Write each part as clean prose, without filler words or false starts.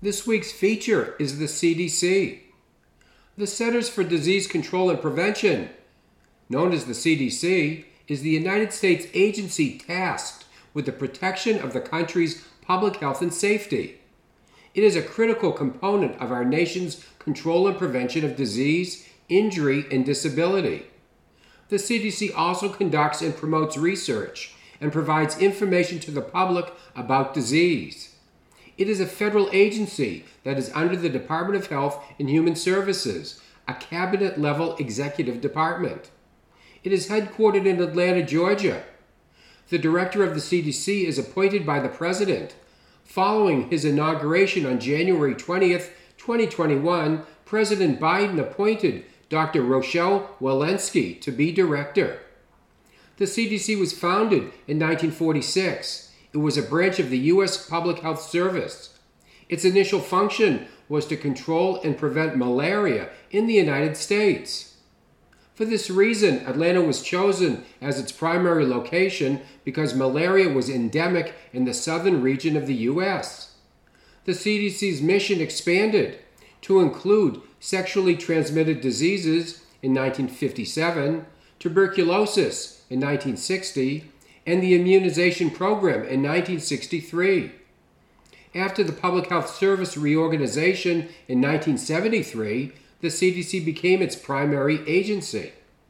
This week's feature is the CDC. The Centers for Disease Control and Prevention, known as the CDC, is the United States agency tasked with the protection of the country's public health and safety. It is a critical component of our nation's control and prevention of disease, injury, and disability. The CDC also conducts and promotes research and provides information to the public about disease. It is a federal agency that is under the Department of Health and Human Services, a cabinet-level executive department. It is headquartered in Atlanta, Georgia. The director of the CDC is appointed by the President. Following his inauguration on January 20th, 2021, President Biden appointed Dr. Rochelle Walensky to be director. The CDC was founded in 1946. It was a branch of the U.S. Public Health Service. Its initial function was to control and prevent malaria in the United States. For this reason, Atlanta was chosen as its primary location because malaria was endemic in the southern region of the U.S. The CDC's mission expanded to include sexually transmitted diseases in 1957, tuberculosis in 1960, and the immunization program in 1963. After the Public Health Service reorganization in 1973, the CDC became its primary agency.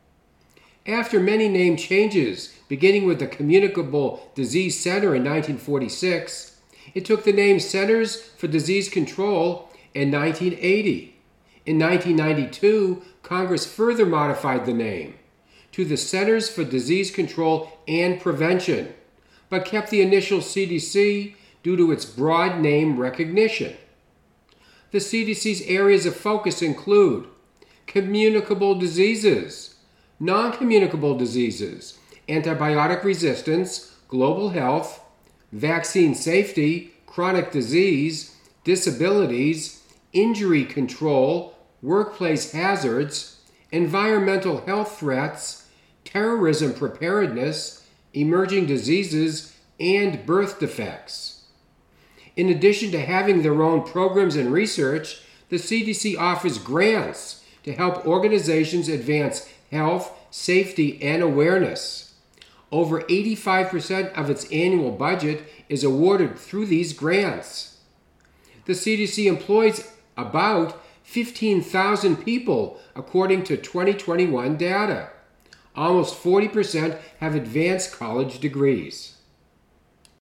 After many name changes, beginning with the Communicable Disease Center in 1946, it took the name Centers for Disease Control in 1980. In 1992, Congress further modified the name to the Centers for Disease Control and Prevention, but kept the initial CDC due to its broad name recognition. The CDC's areas of focus include communicable diseases, non-communicable diseases, antibiotic resistance, global health, vaccine safety, chronic disease, disabilities, injury control, workplace hazards, environmental health threats, terrorism preparedness, emerging diseases, and birth defects. In addition to having their own programs and research, the CDC offers grants to help organizations advance health, safety, and awareness. Over 85% of its annual budget is awarded through these grants. The CDC employs about 15,000 people according to 2021 data. Almost 40% have advanced college degrees.